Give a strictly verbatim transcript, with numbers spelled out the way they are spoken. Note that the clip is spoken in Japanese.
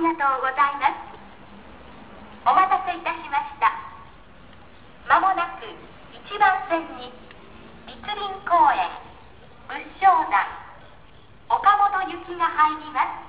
りがとうございます。お待たせいたしました。まもなくいちばん線に栗林公園、仏生山、岡本行きが入ります。